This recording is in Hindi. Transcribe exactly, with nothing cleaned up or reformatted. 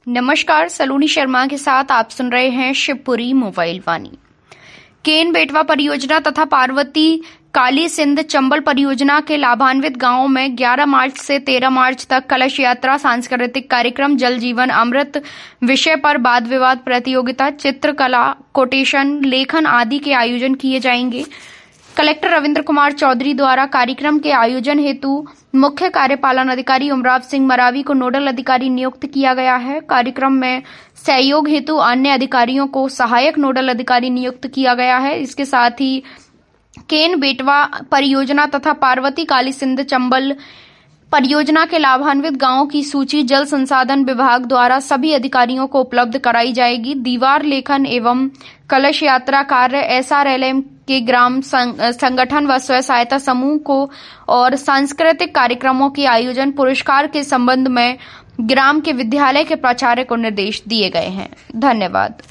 नमस्कार, सलोनी शर्मा के साथ आप सुन रहे हैं शिवपुरी मोबाइल वाणी। केन बेटवा परियोजना तथा पार्वती काली सिंध चंबल परियोजना के लाभान्वित गांवों में ग्यारह मार्च से तेरह मार्च तक कलश यात्रा, सांस्कृतिक कार्यक्रम, जल जीवन अमृत विषय पर वाद विवाद प्रतियोगिता, चित्रकला, कोटेशन, लेखन आदि के आयोजन किए जाएंगे। कलेक्टर रविंद्र कुमार चौधरी द्वारा कार्यक्रम के आयोजन हेतु मुख्य कार्यपालन अधिकारी उमराव सिंह मरावी को नोडल अधिकारी नियुक्त किया गया है। कार्यक्रम में सहयोग हेतु अन्य अधिकारियों को सहायक नोडल अधिकारी नियुक्त किया गया है। इसके साथ ही केन बेटवा परियोजना तथा पार्वती काली सिंध चंबल परियोजना के लाभान्वित गांवों की सूची जल संसाधन विभाग द्वारा सभी अधिकारियों को उपलब्ध कराई जाएगी। दीवार लेखन एवं कलश यात्रा कार्य एस आर एल एम के ग्राम संगठन व स्वयं सहायता समूह को और सांस्कृतिक कार्यक्रमों के आयोजन पुरस्कार के संबंध में ग्राम के विद्यालय के प्राचार्य को निर्देश दिए गए हैं। धन्यवाद।